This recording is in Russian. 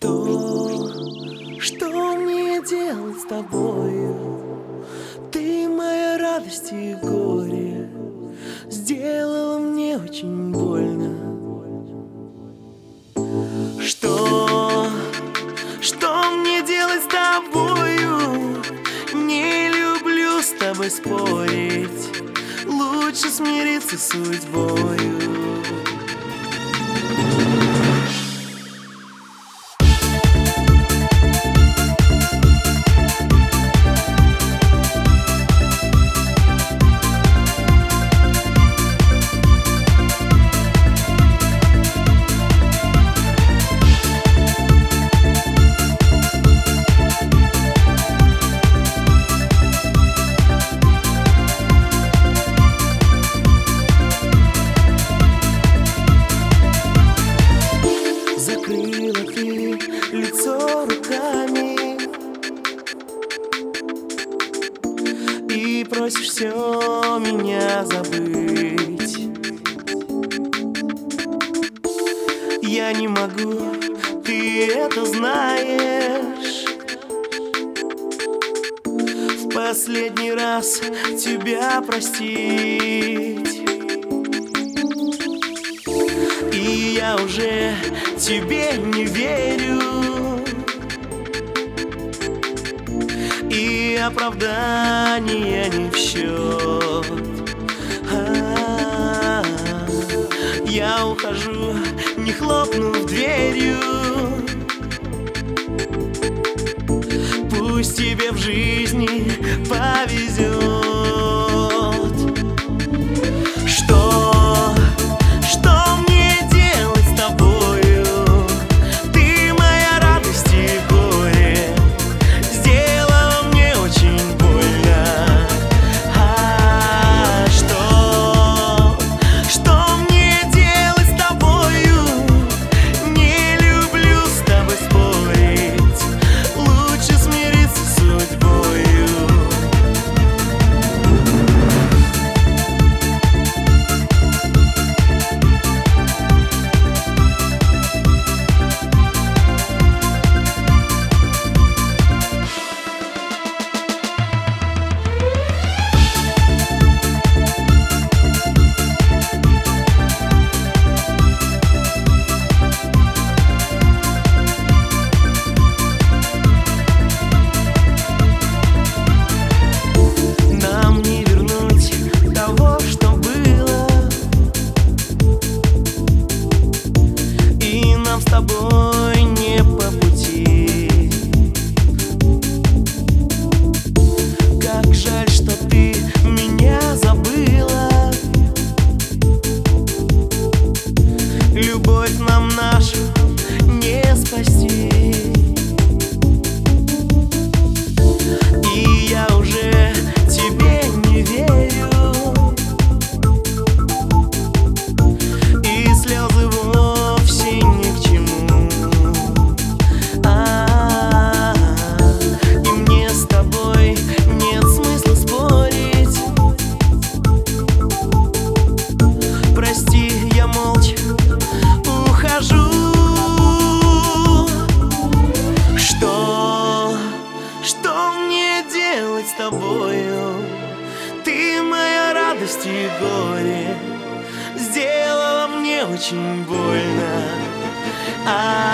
Что мне делать с тобою? Ты моя радость и горе, сделала мне очень больно. Что мне делать с тобою? Не люблю с тобой спорить, лучше смириться с судьбою. Закрыла ты лицо руками и просишь все меня забыть. Я не могу, ты это знаешь. В последний раз тебя простить. И я уже тебе не верю, и оправдания не в счет. Я ухожу, не хлопнув дверью. Пусть тебе в жизни повезет. С тобой не по пути. Как жаль, что ты меня забыла. Любовь нам нашу не спасти. И я уже тебе не верю, и слезы вовсе не к чему. С тобою ты моя радость и горе, сделала мне очень больно.